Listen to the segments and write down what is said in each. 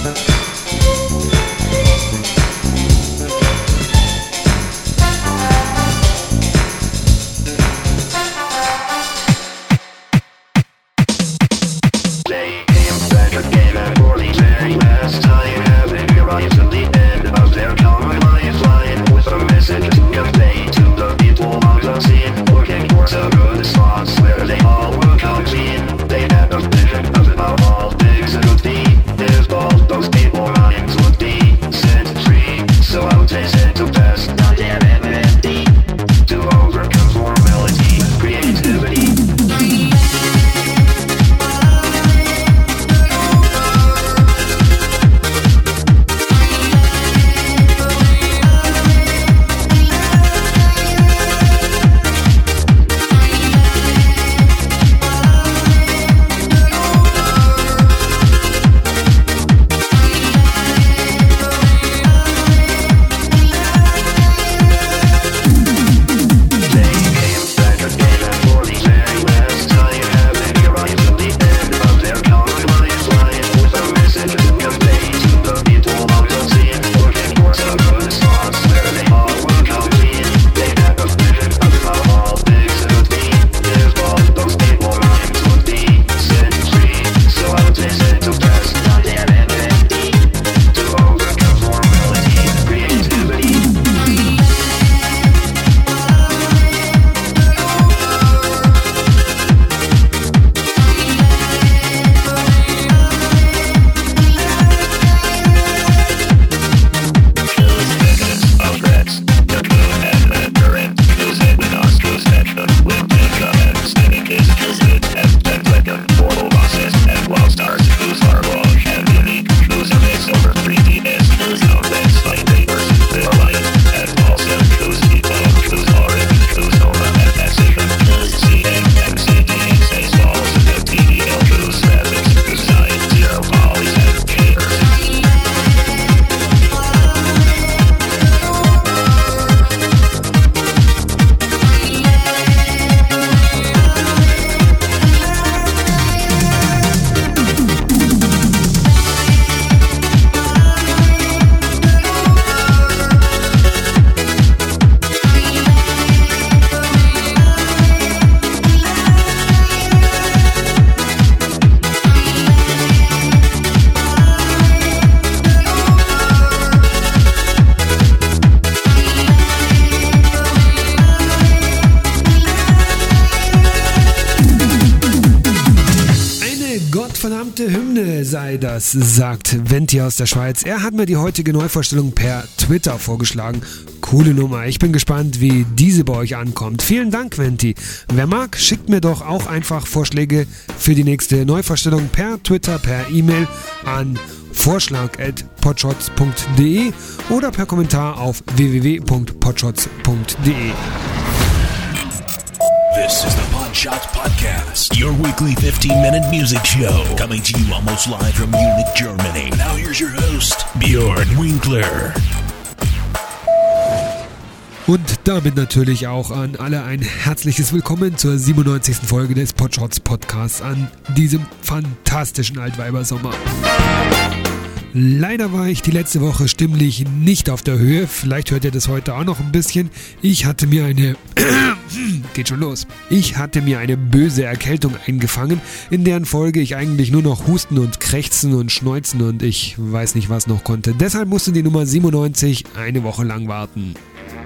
verdammte Hymne sei das, sagt Venti aus der Schweiz. Er hat mir die heutige Neuvorstellung per Twitter vorgeschlagen. Coole Nummer. Ich bin gespannt, wie diese bei euch ankommt. Vielen Dank, Venti. Wer mag, schickt mir doch auch einfach Vorschläge für die nächste Neuvorstellung per Twitter, per E-Mail an vorschlag@podshots.de oder per Kommentar auf www.podshots.de. This is the Podshots Podcast, your weekly 15-minute music show, coming to you almost live from Munich, Germany. Now here's your host, Björn Winkler. Und damit natürlich auch an alle ein herzliches Willkommen zur 97. Folge des Podshots Podcasts an diesem fantastischen Altweibersommer. Leider war ich die letzte Woche stimmlich nicht auf der Höhe. Vielleicht hört ihr das heute auch noch ein bisschen. Ich hatte mir eine böse Erkältung eingefangen, in deren Folge ich eigentlich nur noch husten und krächzen und schneuzen und ich weiß nicht was noch konnte. Deshalb musste die Nummer 97 eine Woche lang warten.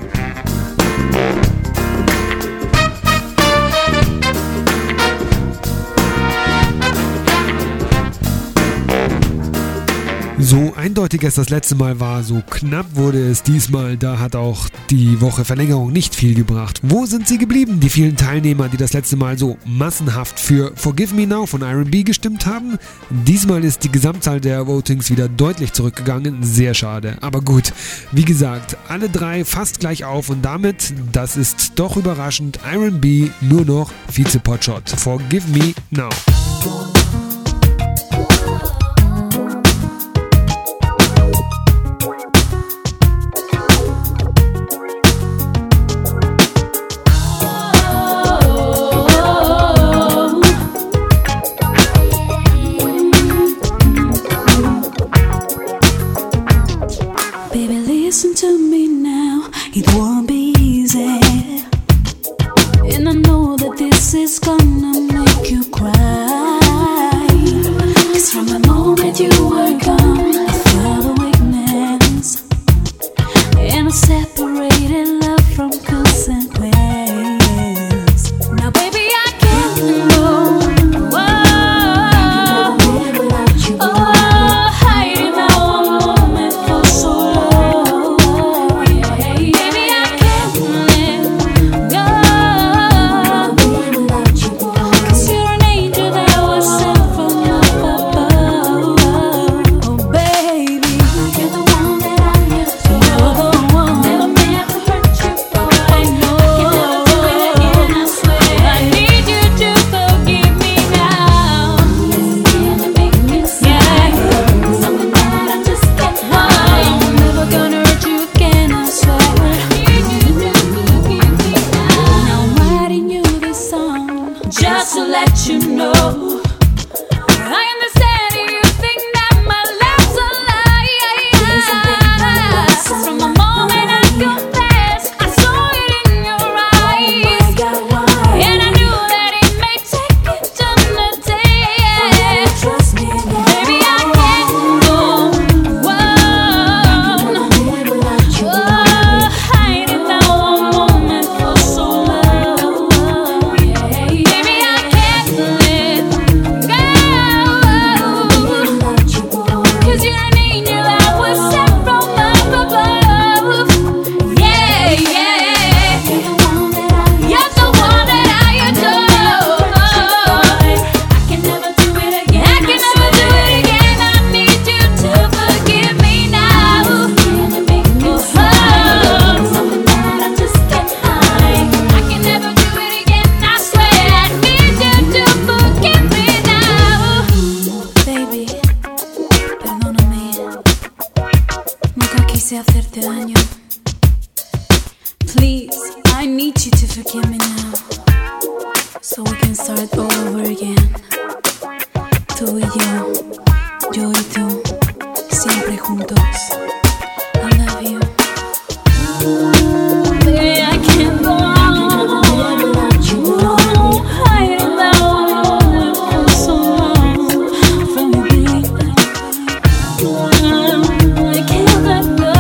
So eindeutig es das letzte Mal war, so knapp wurde es diesmal. Da hat auch die Woche Verlängerung nicht viel gebracht. Wo sind sie geblieben, die vielen Teilnehmer, die das letzte Mal so massenhaft für Forgive Me Now von R&B gestimmt haben? Diesmal ist die Gesamtzahl der Votings wieder deutlich zurückgegangen. Sehr schade. Aber gut, wie gesagt, alle drei fast gleich auf und damit, das ist doch überraschend, R&B nur noch Vize-Podshot. Forgive Me Now. gonna make you cry. 'Cause from the moment you were gone, I felt a weakness and a separated love from consequence. Now baby I can't go. Just to let you know, I understand you think that my love's a lie. From the moment I confessed, I saw it in your eyes, and I knew that it may take eternity. Baby, I can't go on, hiding that one moment for so long. Hacerte daño. Please, I need you to forgive me now, so we can start all over again. Tú y yo y tú, siempre juntos. I love you. Baby, I can't go on without you. Hiding that one for so long from me, baby. I can't let go.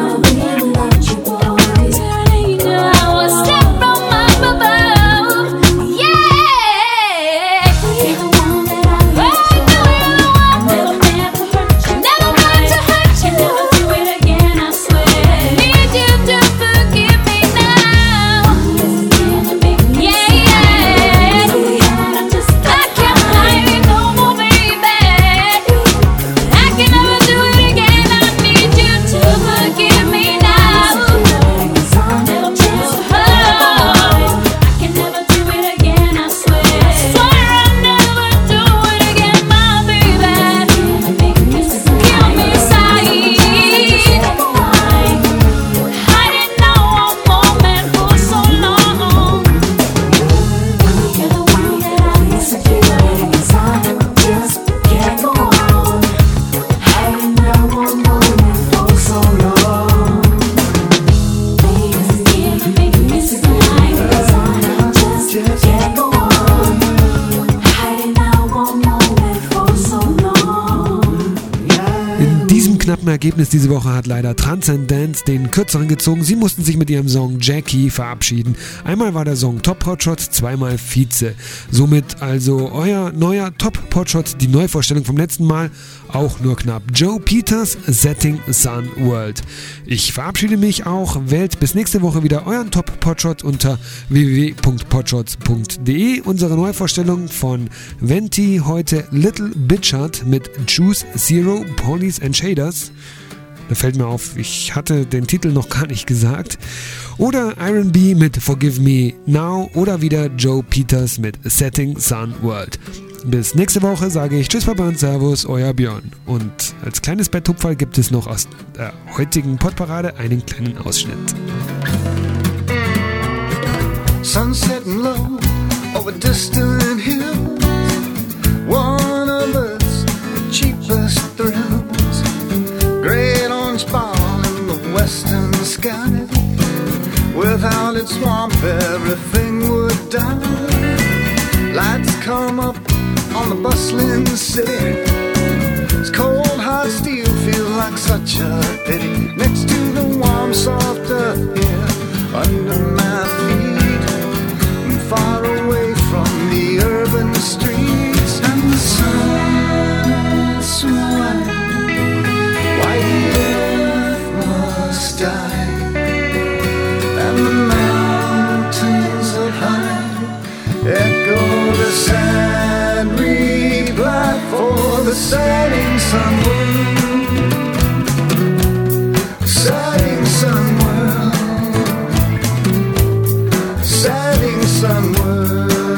Ergebnis diese Woche hat leider Transcendence den Kürzeren gezogen. Sie mussten sich mit ihrem Song Jackie verabschieden. Einmal war der Song Top Hotshot, zweimal Vize. Somit also euer neuer Top Hotshot, die Neuvorstellung vom letzten Mal, auch nur knapp. Joe Peters, Setting Sun World. Ich verabschiede mich auch. Wählt bis nächste Woche wieder euren Top Hotshot unter www.potshots.de. Unsere Neuvorstellung von Venti heute Little Bitchard mit Choose Zero, Police and Shaders. Da fällt mir auf, ich hatte den Titel noch gar nicht gesagt. Oder Iron B mit Forgive Me Now oder wieder Joe Peters mit Setting Sun World. Bis nächste Woche sage ich Tschüss, Papa und Servus, euer Björn. Und als kleines Betthupferl gibt es noch aus der heutigen Podparade einen kleinen Ausschnitt. Sun setting low over distant hills, one of Earth's cheapest thrills. Great orange ball in the western sky. Without its swamp everything would die. Light come up on the bustling city. This cold hard steel feels like such a pity next to the warm soft earth here under my feet, and far away from the urban streets. And the sun's white, white earth must die, and the mountains up high echo the sad reply for the setting sun world, setting sun world, setting sun world.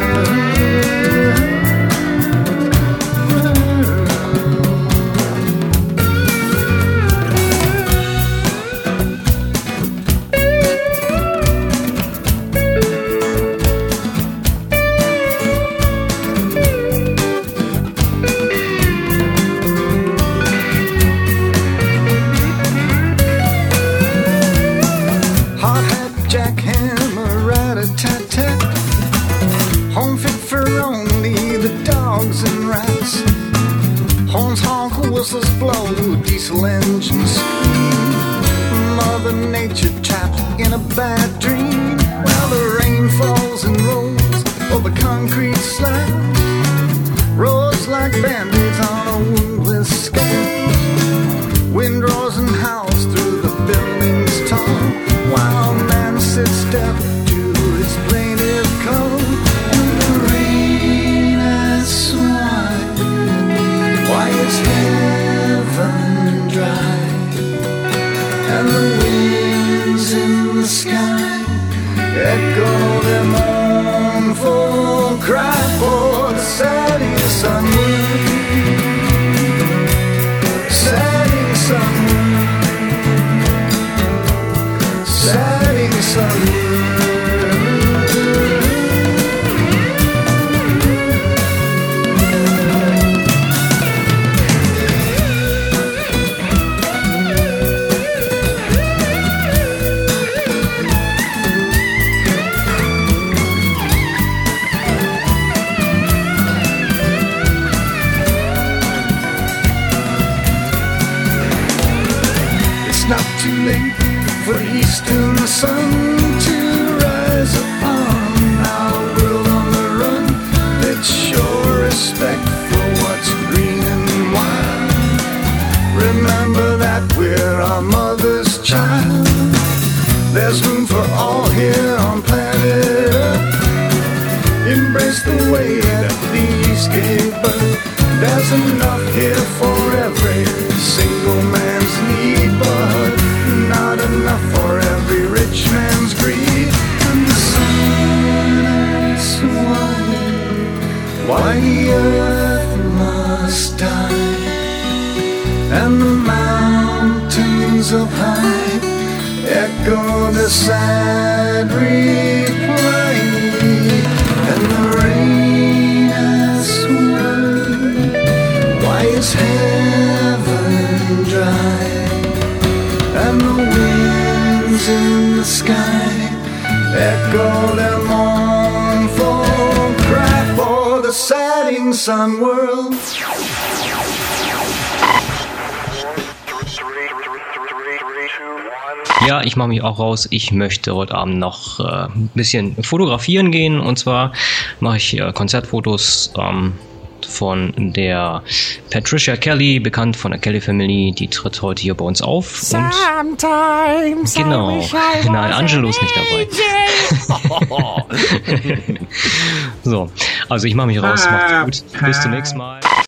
Home fit for only the dogs and rats. Horns honk, whistles blow, diesel engines scream. Mother Nature trapped in a bad dream. Well, the rain falls and rolls over concrete slabs. Roads like band-aids on a woundless scab. Wind roars and howls through the building's tall, while man sits deaf to its plaintive call. Why is heaven dry, and the winds in the sky echo their mournful cry for the setting sun, setting sun, setting sun. For the eastern sun to rise upon our world on the run. Let's show respect for what's green and wild. Remember that we're our mother's child. There's room for all here on planet Earth. Embrace the way that the East gave birth. There's enough here for every single man's need, but not enough for every rich man's greed. And the sun is white, why the earth must die, and the mountains up high echo the sad reply, and the rain has swirled. Why is heaven dry, and the winds in the sky echo their mournful cry for the setting sun world. Ja, ich mache mich auch raus. Ich möchte heute Abend noch ein bisschen fotografieren gehen. Und zwar mache ich Konzertfotos von der Patricia Kelly, bekannt von der Kelly Family. Die tritt heute hier bei uns auf. Und genau, nein, Angelo ist nicht dabei. So, also ich mache mich raus. Macht's gut. Bis zum nächsten Mal.